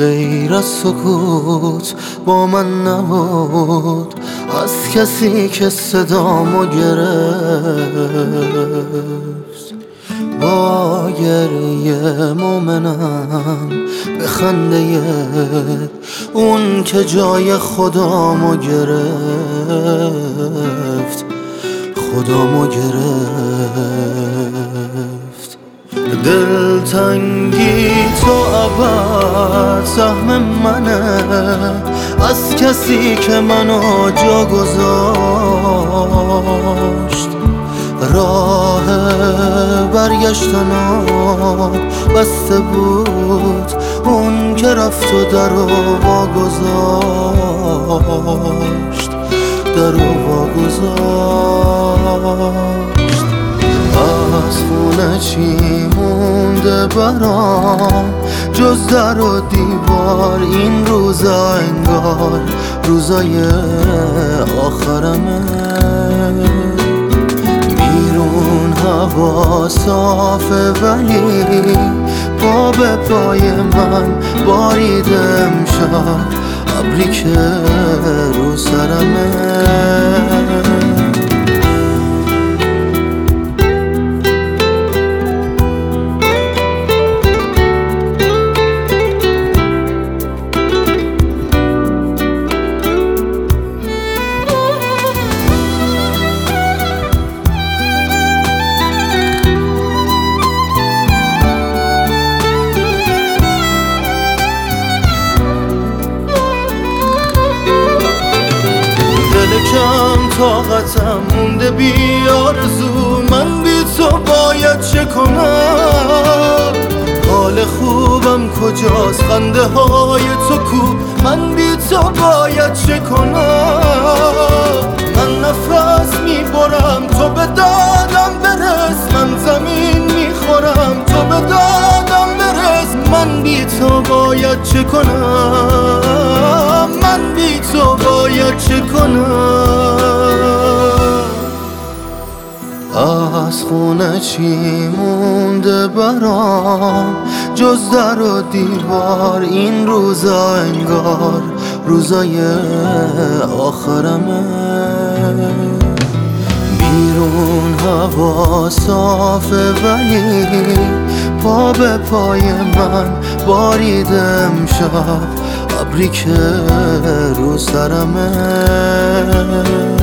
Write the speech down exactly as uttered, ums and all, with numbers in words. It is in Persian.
غیر از سکوت با من نبود، از کسی که صدامو گرفت. با گریه مومنم به خنده اون که جای خدامو گرفت، خدامو گرفت. دلتنگی تو ابد سهم منه، از کسی که منو جا گذاشت. راه برگشتنم بسته بود، اون که رفت و در و واگذاشت، در و واگذاشت. از خونه چی مونده برام جز در و دیوار؟ این روزا انگار روزای آخرمه. بیرون هوا صافه ولی پا به پای من بارید امشب ابری که رو سرمه. کم طاقتم مونده بی آرزو، من بی تو باید چه کنم؟ حال خوبم کجاست؟ خنده های تو کو؟ من بی تو باید چه کنم؟ من نفس میبرم تو به دادم برس، من زمین میخورم تو به دادم برس. من بی تو باید چه کنم؟ من بی تو باید چه کنم؟ از خونه چی مونده برام جز در و دیوار؟ این روزا انگار روزای آخرمه. بیرون هوا صافه ولی پا به پای من بارید امشب ابری که رو سرمه.